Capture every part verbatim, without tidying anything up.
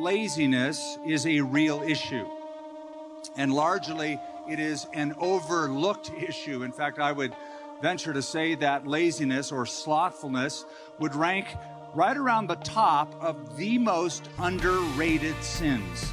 laziness is a real issue. And largely, it is an overlooked issue. In fact, I would venture to say that laziness or slothfulness would rank right around the top of the most underrated sins.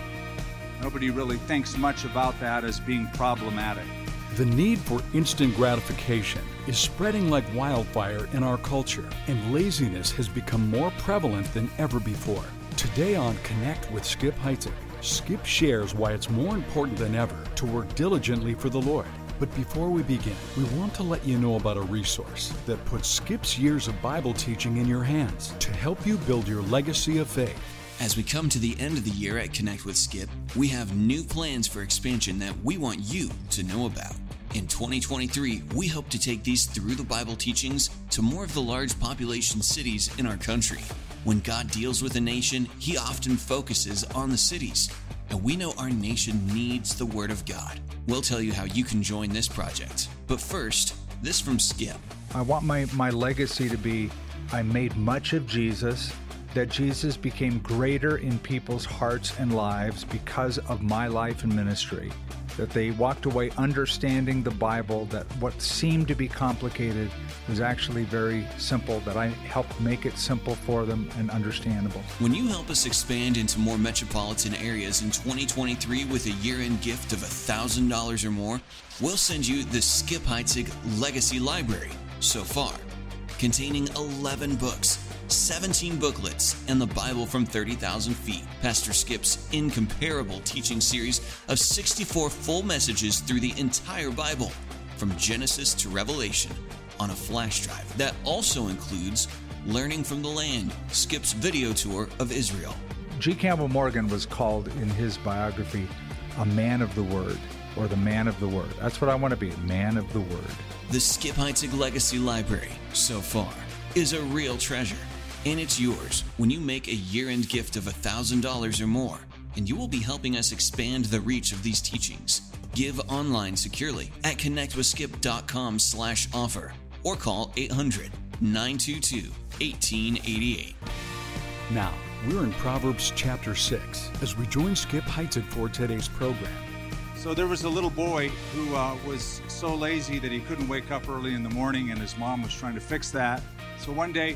Nobody really thinks much about that as being problematic. The need for instant gratification is spreading like wildfire in our culture, and laziness has become more prevalent than ever before. Today on Connect with Skip Heitzig, Skip shares why it's more important than ever to work diligently for the Lord. But before we begin, we want to let you know about a resource that puts Skip's years of Bible teaching in your hands to help you build your legacy of faith. As we come to the end of the year at Connect with Skip, we have new plans for expansion that we want you to know about. In twenty twenty-three, we hope to take these through the Bible teachings to more of the large population cities in our country. When God deals with a nation, He often focuses on the cities. And we know our nation needs the Word of God. We'll tell you how you can join this project. But first, this from Skip. I want my, my legacy to be, I made much of Jesus, that Jesus became greater in people's hearts and lives because of my life and ministry, that they walked away understanding the Bible, that what seemed to be complicated was actually very simple, that I helped make it simple for them and understandable. When you help us expand into more metropolitan areas in twenty twenty-three with a year-end gift of one thousand dollars or more, we'll send you the Skip Heitzig Legacy Library so far, containing eleven books, seventeen booklets, and the Bible from thirty thousand feet. Pastor Skip's incomparable teaching series of sixty-four full messages through the entire Bible, from Genesis to Revelation, on a flash drive that also includes Learning from the Land, Skip's video tour of Israel. G. Campbell Morgan was called in his biography a man of the Word, or the man of the Word. That's what I want to be, a man of the Word. The Skip Heitzig Legacy Library, so far, is a real treasure. And it's yours when you make a year-end gift of one thousand dollars or more, and you will be helping us expand the reach of these teachings. Give online securely at connectwithskip.com slash offer or call eight hundred, nine two two, one eight eight eight. Now, we're in Proverbs chapter six as we join Skip Heitzig for today's program. So there was a little boy who uh, was so lazy that he couldn't wake up early in the morning, and his mom was trying to fix that. So one day,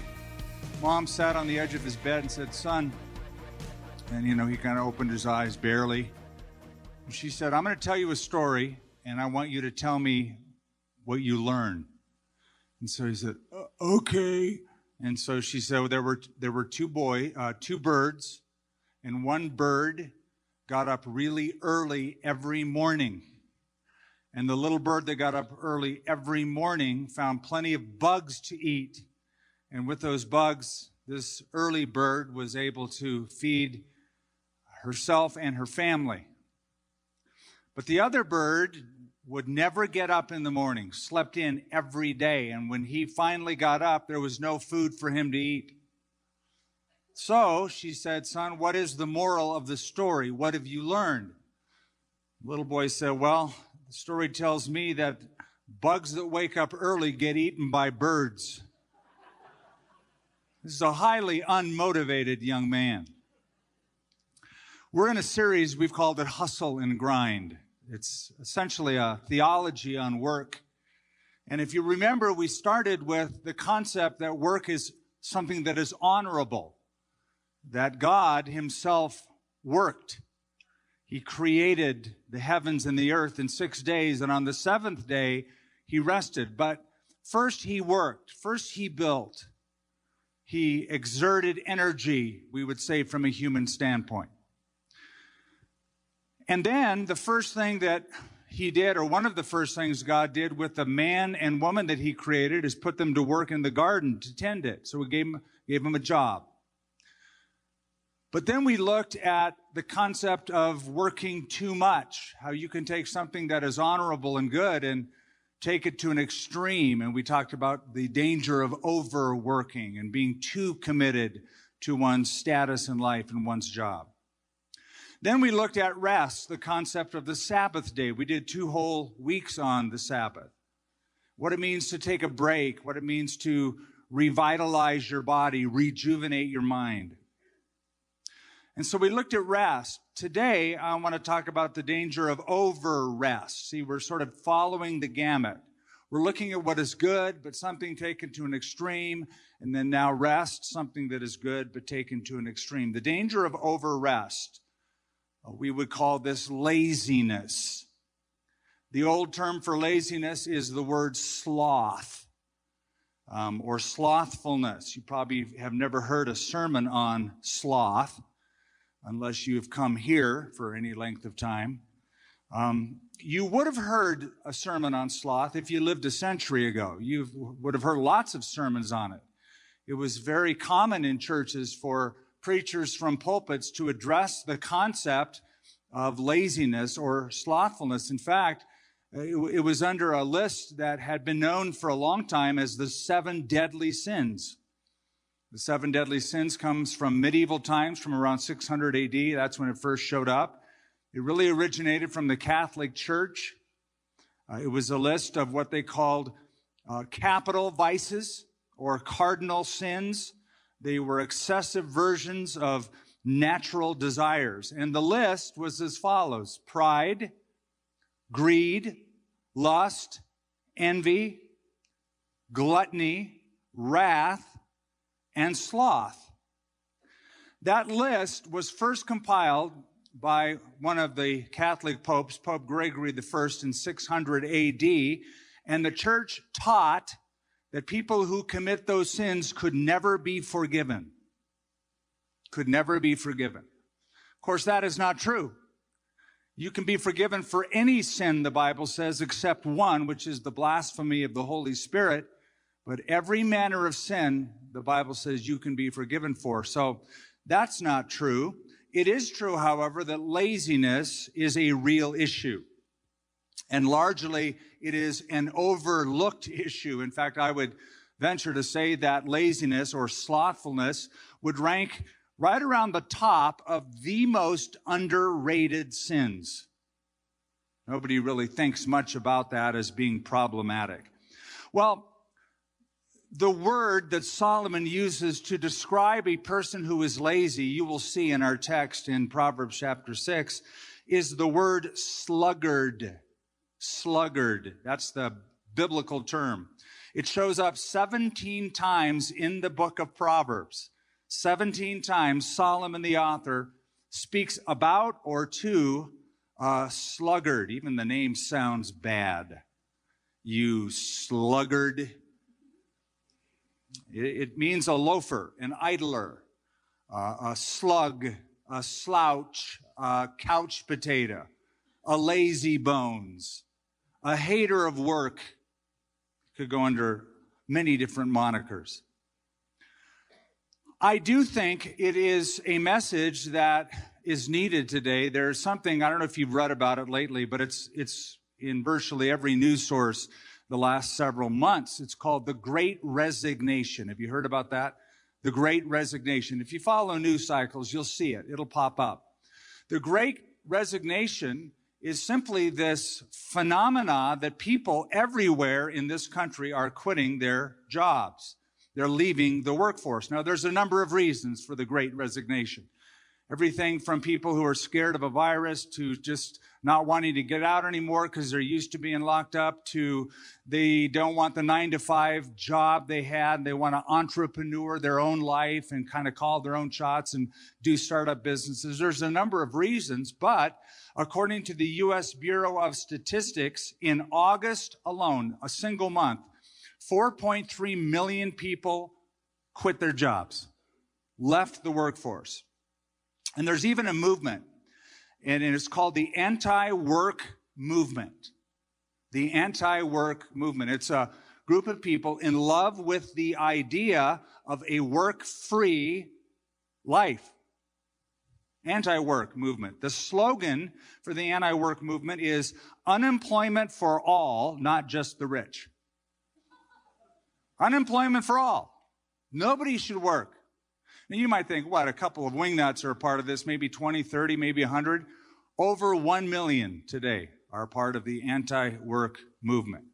Mom sat on the edge of his bed and said, "Son," and you know, he kind of opened his eyes barely. And she said, "I'm going to tell you a story, and I want you to tell me what you learned." And so he said, uh, "Okay." And so she said, well, there were there were two boy, uh, two birds, and one bird got up really early every morning. And the little bird that got up early every morning found plenty of bugs to eat. And with those bugs, this early bird was able to feed herself and her family. But the other bird would never get up in the morning, slept in every day. And when he finally got up, there was no food for him to eat. So she said, "Son, what is the moral of the story? What have you learned?" The little boy said, "Well, the story tells me that bugs that wake up early get eaten by birds." This is a highly unmotivated young man. We're in a series, we've called it Hustle and Grind. It's essentially a theology on work. And if you remember, we started with the concept that work is something that is honorable, that God Himself worked. He created the heavens and the earth in six days, and on the seventh day, He rested. But first He worked. First He built. He exerted energy, we would say, from a human standpoint. And then the first thing that He did, or one of the first things God did with the man and woman that He created, is put them to work in the garden to tend it. So He gave them, gave them a job. But then we looked at the concept of working too much, how you can take something that is honorable and good and take it to an extreme. And we talked about the danger of overworking and being too committed to one's status in life and one's job. Then we looked at rest, the concept of the Sabbath day. We did two whole weeks on the Sabbath. What it means to take a break, what it means to revitalize your body, rejuvenate your mind. And so we looked at rest. Today, I want to talk about the danger of over-rest. See, we're sort of following the gamut. We're looking at what is good, but something taken to an extreme, and then now rest, something that is good, but taken to an extreme. The danger of over-rest, we would call this laziness. The old term for laziness is the word sloth, um, or slothfulness. You probably have never heard a sermon on sloth, unless you've come here for any length of time. Um, you would have heard a sermon on sloth if you lived a century ago. You would have heard lots of sermons on it. It was very common in churches for preachers from pulpits to address the concept of laziness or slothfulness. In fact, it, it was under a list that had been known for a long time as the seven deadly sins. The seven deadly sins comes from medieval times, from around six hundred A D. That's when it first showed up. It really originated from the Catholic Church. Uh, it was a list of what they called uh, capital vices or cardinal sins. They were excessive versions of natural desires. And the list was as follows: pride, greed, lust, envy, gluttony, wrath, and sloth. That list was first compiled by one of the Catholic popes, Pope Gregory the First, in six hundred A D, and the church taught that people who commit those sins could never be forgiven. Could never be forgiven. Of course, that is not true. You can be forgiven for any sin, the Bible says, except one, which is the blasphemy of the Holy Spirit. But every manner of sin, the Bible says, you can be forgiven for. So that's not true. It is true, however, that laziness is a real issue. And largely, it is an overlooked issue. In fact, I would venture to say that laziness or slothfulness would rank right around the top of the most underrated sins. Nobody really thinks much about that as being problematic. Well, the word that Solomon uses to describe a person who is lazy, you will see in our text in Proverbs chapter six, is the word sluggard. Sluggard. That's the biblical term. It shows up seventeen times in the book of Proverbs. seventeen times Solomon, the author, speaks about or to a sluggard. Even the name sounds bad. You sluggard. It means a loafer, an idler, uh, a slug, a slouch, a couch potato, a lazy bones, a hater of work. Could go under many different monikers. I do think it is a message that is needed today. There's something, I don't know if you've read about it lately, but it's it's in virtually every news source the last several months. It's called the Great Resignation. Have you heard about that? The Great Resignation. If you follow news cycles, you'll see it. It'll pop up. The Great Resignation is simply this phenomena that people everywhere in this country are quitting their jobs. They're leaving the workforce. Now, there's a number of reasons for the Great Resignation. Everything from people who are scared of a virus to just not wanting to get out anymore because they're used to being locked up, to they don't want the nine to five job they had. They want to entrepreneur their own life and kind of call their own shots and do startup businesses. There's a number of reasons, but according to the U S Bureau of Statistics, in August alone, a single month, four point three million people quit their jobs, left the workforce. And there's even a movement, and it's called the anti-work movement. The anti-work movement. It's a group of people in love with the idea of a work-free life. Anti-work movement. The slogan for the anti-work movement is unemployment for all, not just the rich. Unemployment for all. Nobody should work. Now, you might think, what, a couple of wingnuts are a part of this, maybe twenty, thirty, maybe one hundred. Over one million today are part of the anti-work movement.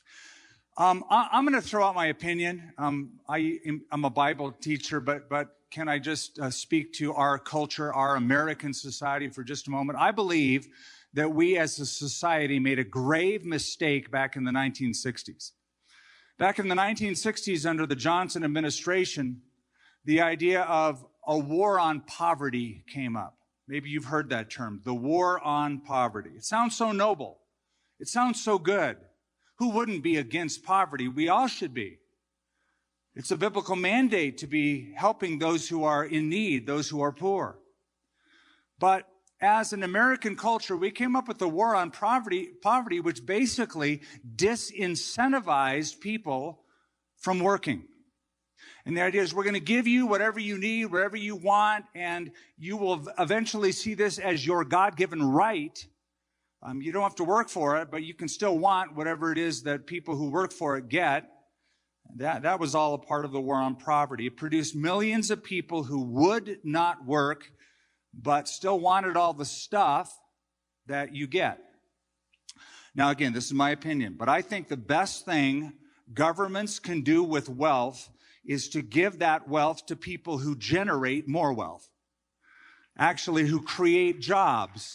Um, I, I'm going to throw out my opinion. Um, I, I'm a Bible teacher, but, but can I just uh, speak to our culture, our American society for just a moment? I believe that we as a society made a grave mistake back in the nineteen sixties. Back in the nineteen sixties, under the Johnson administration, the idea of a war on poverty came up. Maybe you've heard that term, the war on poverty. It sounds so noble. It sounds so good. Who wouldn't be against poverty? We all should be. It's a biblical mandate to be helping those who are in need, those who are poor. But as an American culture, we came up with the war on poverty, poverty, which basically disincentivized people from working. And the idea is we're going to give you whatever you need, whatever you want, and you will eventually see this as your God-given right. Um, you don't have to work for it, but you can still want whatever it is that people who work for it get. That, that was all a part of the war on poverty. It produced millions of people who would not work, but still wanted all the stuff that you get. Now, again, this is my opinion, but I think the best thing governments can do with wealth is to give that wealth to people who generate more wealth, actually who create jobs.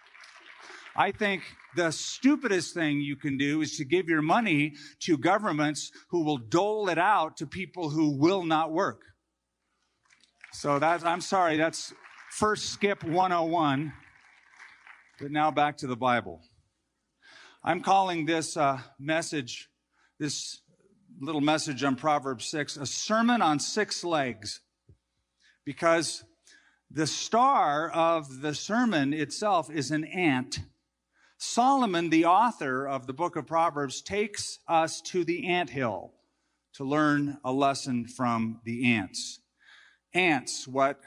I think the stupidest thing you can do is to give your money to governments who will dole it out to people who will not work. So that's, I'm sorry, that's first skip one oh one, but now back to the Bible. I'm calling this uh, message, this little message on Proverbs six, a sermon on six legs, because the star of the sermon itself is an ant. Solomon, the author of the book of Proverbs, takes us to the anthill to learn a lesson from the ants. Ants, what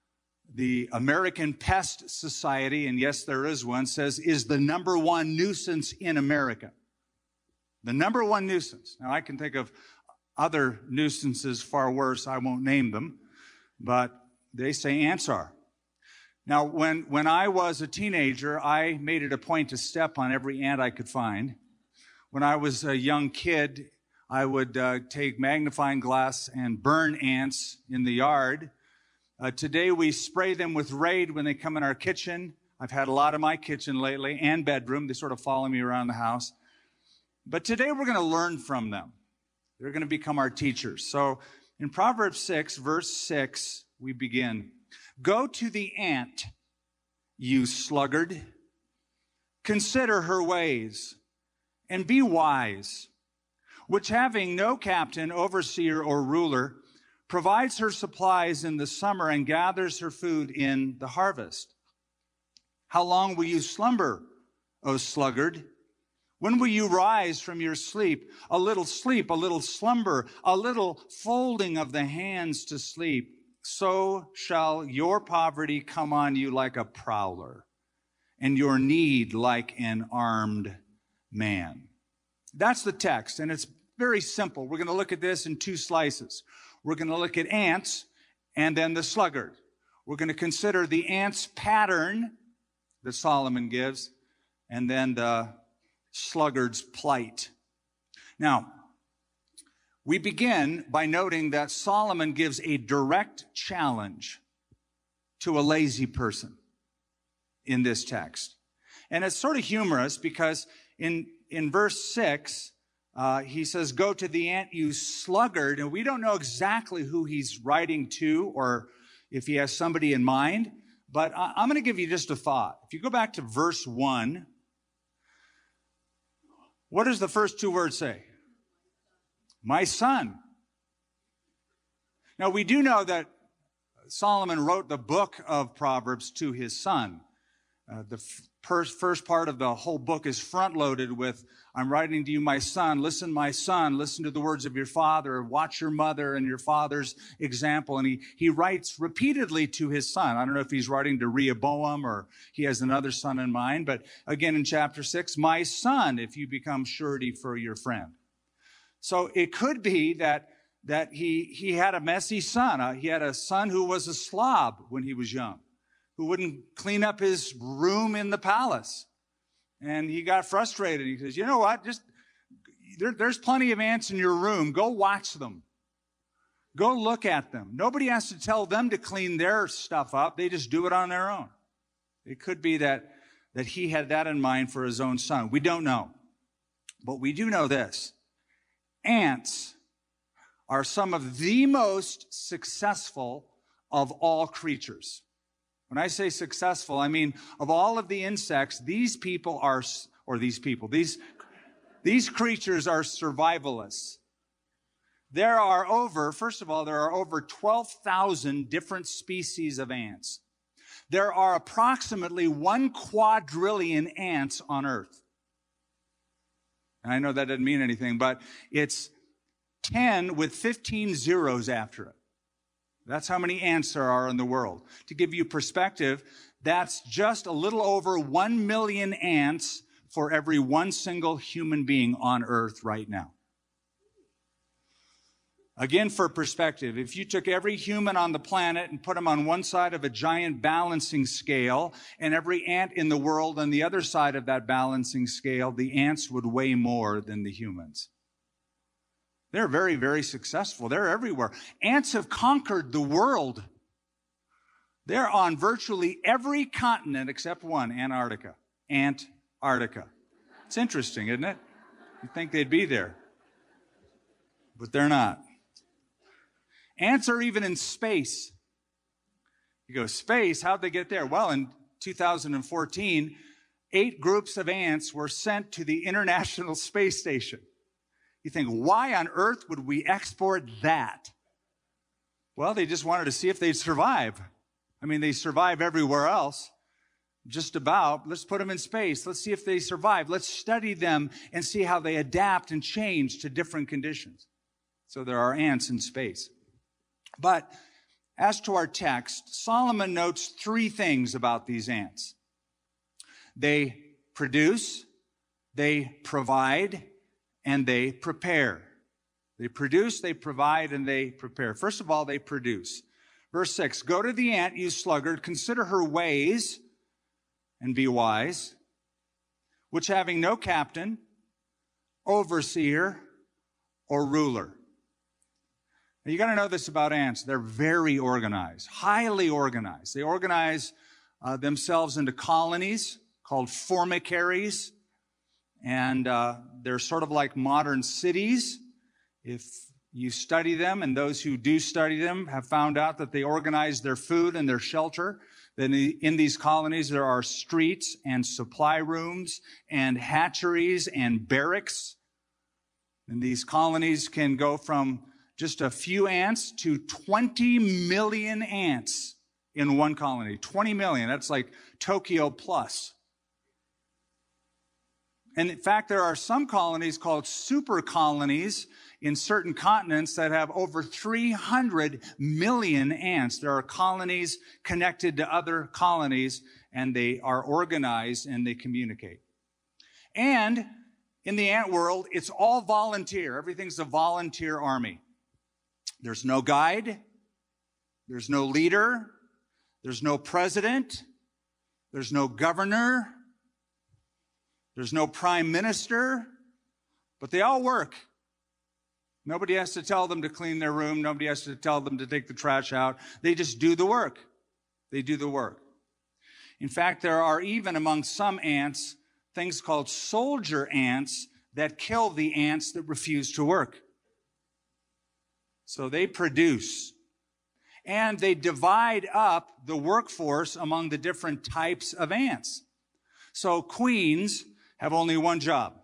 the American Pest Society, and yes, there is one, says is the number one nuisance in America. The number one nuisance. Now, I can think of other nuisances far worse. I won't name them, but they say ants are. Now, when, when I was a teenager, I made it a point to step on every ant I could find. When I was a young kid, I would uh, take magnifying glass and burn ants in the yard. Uh, today, we spray them with Raid when they come in our kitchen. I've had a lot in my kitchen lately and bedroom. They sort of follow me around the house. But today we're going to learn from them. They're going to become our teachers. So in Proverbs six, verse six, we begin. Go to the ant, you sluggard. Consider her ways and be wise, which having no captain, overseer, or ruler, provides her supplies in the summer and gathers her food in the harvest. How long will you slumber, O sluggard? When will you rise from your sleep? A little sleep, a little slumber, a little folding of the hands to sleep. So shall your poverty come on you like a prowler, and your need like an armed man. That's the text, and it's very simple. We're going to look at this in two slices. We're going to look at ants and then the sluggard. We're going to consider the ant's pattern that Solomon gives, and then the sluggard's plight. Now, we begin by noting that Solomon gives a direct challenge to a lazy person in this text. And it's sort of humorous because in, in verse six, uh, he says, go to the ant, you sluggard. And we don't know exactly who he's writing to or if he has somebody in mind. But I, I'm going to give you just a thought. If you go back to verse one, what does the first two words say? My son. Now, we do know that Solomon wrote the book of Proverbs to his son. Uh, the first, first part of the whole book is front-loaded with, I'm writing to you, my son. Listen, my son. Listen to the words of your father. Watch your mother and your father's example. And he, he writes repeatedly to his son. I don't know if he's writing to Rehoboam or he has another son in mind. But again, in chapter six, my son, if you become surety for your friend. So it could be that, that he, he had a messy son. Uh, he had a son who was a slob when he was young, who wouldn't clean up his room in the palace. And he got frustrated. He says, you know what? Just there, there's plenty of ants in your room. Go watch them. Go look at them. Nobody has to tell them to clean their stuff up. They just do it on their own. It could be that, that he had that in mind for his own son. We don't know. But we do know this. Ants are some of the most successful of all creatures. When I say successful, I mean of all of the insects, these people are, or these people, these, these creatures are survivalists. There are over, first of all, there are over twelve thousand different species of ants. There are approximately one quadrillion ants on Earth. And I know that doesn't mean anything, but it's ten with fifteen zeros after it. That's how many ants there are in the world. To give you perspective, that's just a little over one million ants for every one single human being on Earth right now. Again, for perspective, if you took every human on the planet and put them on one side of a giant balancing scale and every ant in the world on the other side of that balancing scale, the ants would weigh more than the humans. They're very, very successful. They're everywhere. Ants have conquered the world. They're on virtually every continent except one, Antarctica. Antarctica. It's interesting, isn't it? You'd think they'd be there. But they're not. Ants are even in space. You go, space? How'd they get there? Well, in two thousand fourteen, eight groups of ants were sent to the International Space Station. You think, why on earth would we export that? Well, they just wanted to see if they'd survive. I mean, they survive everywhere else, just about. Let's put them in space. Let's see if they survive. Let's study them and see how they adapt and change to different conditions. So there are ants in space. But as to our text, Solomon notes three things about these ants. They produce, they provide, and they prepare. They produce, they provide, and they prepare. First of all, they produce. Verse six, go to the ant, you sluggard, consider her ways, and be wise, which having no captain, overseer, or ruler. Now, you got to know this about ants. They're very organized, highly organized. They organize uh, themselves into colonies called formicaries. And uh, they're sort of like modern cities. If you study them, and those who do study them have found out that they organize their food and their shelter. Then in these colonies, there are streets and supply rooms and hatcheries and barracks. And these colonies can go from just a few ants to twenty million ants in one colony. twenty million, that's like Tokyo plus. And in fact, there are some colonies called super colonies in certain continents that have over three hundred million ants. There are colonies connected to other colonies, and they are organized and they communicate. And in the ant world, it's all volunteer. Everything's a volunteer army. There's no guide. There's no leader. There's no president. There's no governor. There's no prime minister, but they all work. Nobody has to tell them to clean their room. Nobody has to tell them to take the trash out. They just do the work. They do the work. In fact, there are even among some ants things called soldier ants that kill the ants that refuse to work. So they produce. And they divide up the workforce among the different types of ants. So queens have only one job.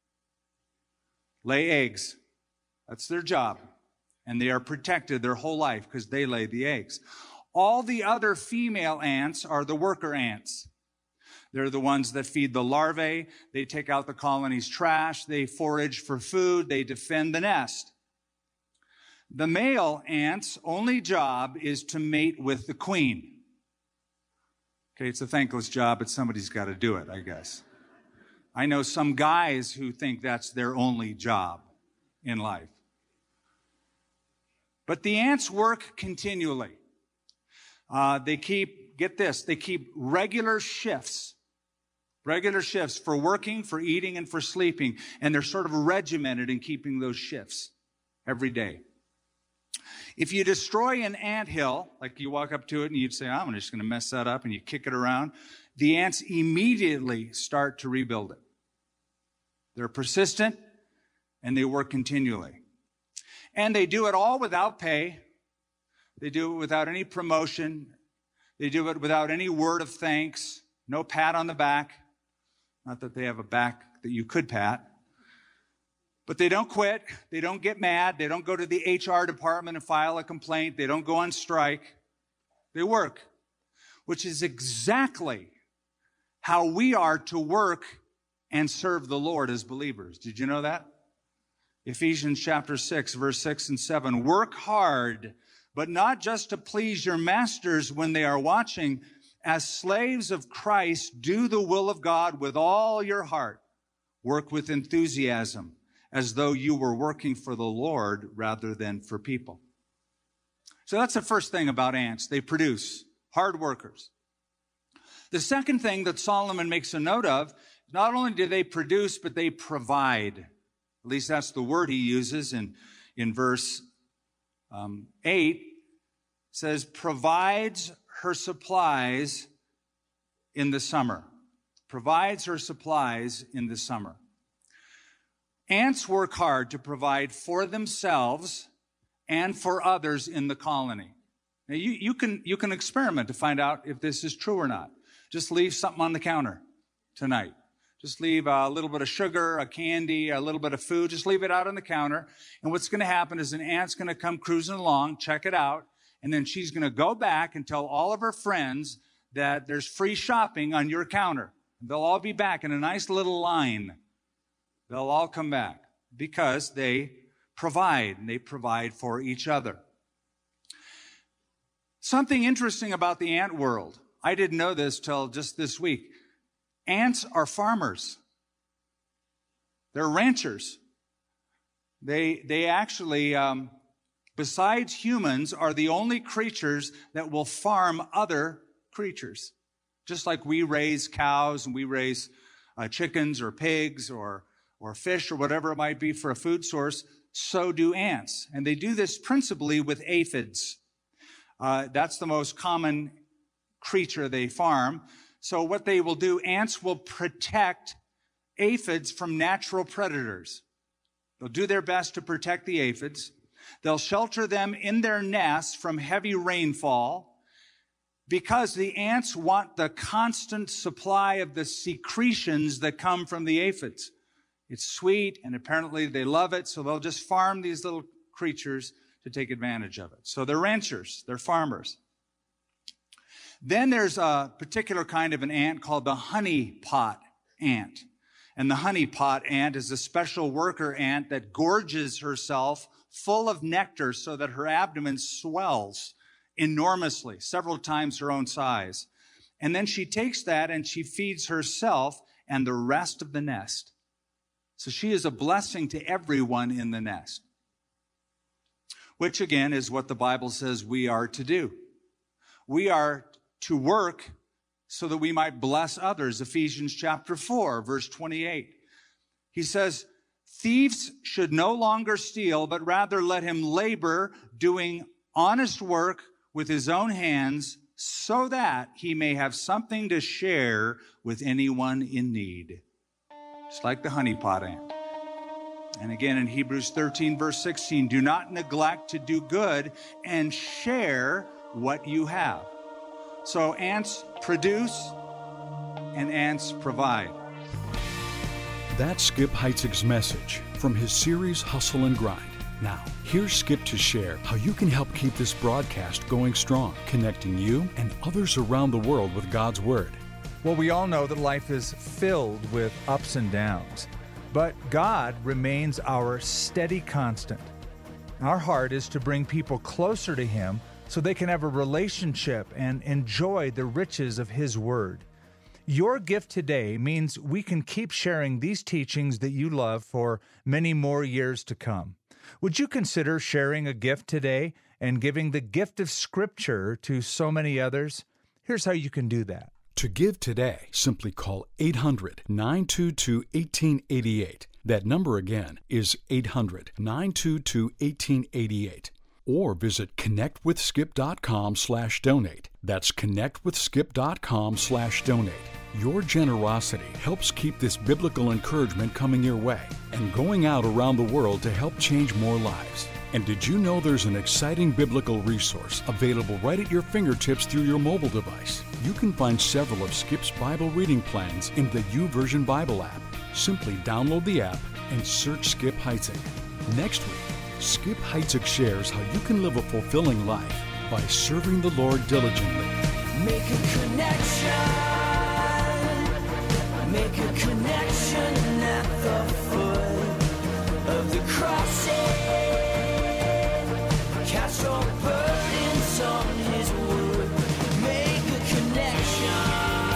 Lay eggs. That's their job. And they are protected their whole life because they lay the eggs. All the other female ants are the worker ants. They're the ones that feed the larvae. They take out the colony's trash. They forage for food. They defend the nest. The male ant's only job is to mate with the queen. Okay, it's a thankless job, but somebody's got to do it, I guess. I know some guys who think that's their only job in life. But the ants work continually. Uh, they keep, get this, they keep regular shifts. Regular shifts for working, for eating, and for sleeping. And they're sort of regimented in keeping those shifts every day. If you destroy an anthill, like you walk up to it and you'd say, I'm just going to mess that up, and you kick it around, the ants immediately start to rebuild it. They're persistent, and they work continually. And they do it all without pay. They do it without any promotion. They do it without any word of thanks, no pat on the back. Not that they have a back that you could pat. But they don't quit. They don't get mad. They don't go to the H R department and file a complaint. They don't go on strike. They work, which is exactly how we are to work and serve the Lord as believers. Did you know that? Ephesians chapter six, verse six and seven. Work hard, but not just to please your masters when they are watching. As slaves of Christ, do the will of God with all your heart. Work with enthusiasm, as though you were working for the Lord rather than for people. So that's the first thing about ants. They produce, hard workers. The second thing that Solomon makes a note of, not only do they produce, but they provide. At least that's the word he uses in, in verse um, eight. It says, provides her supplies in the summer. Provides her supplies in the summer. Ants work hard to provide for themselves and for others in the colony. Now, you, you can, you can experiment to find out if this is true or not. Just leave something on the counter tonight. Just leave a little bit of sugar, a candy, a little bit of food. Just leave it out on the counter. And what's going to happen is an ant's going to come cruising along, check it out, and then she's going to go back and tell all of her friends that there's free shopping on your counter. They'll all be back in a nice little line. They'll all come back because they provide, and they provide for each other. Something interesting about the ant world. I didn't know this till just this week. Ants are farmers. They're ranchers. They, they actually, um, besides humans, are the only creatures that will farm other creatures. Just like we raise cows and we raise uh, chickens or pigs or or fish or whatever it might be for a food source, so do ants. And they do this principally with aphids. Uh, that's the most common creature they farm. So what they will do, ants will protect aphids from natural predators. They'll do their best to protect the aphids. They'll shelter them in their nests from heavy rainfall because the ants want the constant supply of the secretions that come from the aphids. It's sweet, and apparently they love it, so they'll just farm these little creatures to take advantage of it. So they're ranchers, they're farmers. Then there's a particular kind of an ant called the honey pot ant. And the honey pot ant is a special worker ant that gorges herself full of nectar so that her abdomen swells enormously, several times her own size. And then she takes that and she feeds herself and the rest of the nest. So she is a blessing to everyone in the nest, which again is what the Bible says we are to do. We are to work so that we might bless others. Ephesians chapter four, verse twenty-eight. He says, thieves should no longer steal, but rather let him labor, doing honest work with his own hands, so that he may have something to share with anyone in need. Just like the honeypot ant. And again in Hebrews thirteen, verse sixteen, do not neglect to do good and share what you have. So ants produce and ants provide. That's Skip Heitzig's message from his series Hustle and Grind. Now, here's Skip to share how you can help keep this broadcast going strong, connecting you and others around the world with God's Word. Well, we all know that life is filled with ups and downs, but God remains our steady constant. Our heart is to bring people closer to Him so they can have a relationship and enjoy the riches of His Word. Your gift today means we can keep sharing these teachings that you love for many more years to come. Would you consider sharing a gift today and giving the gift of Scripture to so many others? Here's how you can do that. To give today, simply call eight hundred, nine two two, one eight eight eight. That number again is eight hundred, nine two two, one eight eight eight. or visit connectwithskip.com slash donate. That's connectwithskip.com slash donate. Your generosity helps keep this biblical encouragement coming your way and going out around the world to help change more lives. And did you know there's an exciting biblical resource available right at your fingertips through your mobile device? You can find several of Skip's Bible reading plans in the YouVersion Bible app. Simply download the app and search Skip Heitzig. Next week, Skip Heitzig shares how you can live a fulfilling life by serving the Lord diligently. Make a connection. Make a connection at the foot of the cross. Cast your burdens on His wood. Make a connection.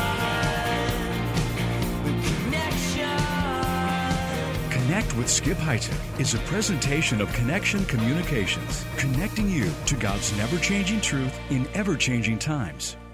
Connection. Connect with Skip Heitzig is a presentation of Connection Communications, connecting you to God's never-changing truth in ever-changing times.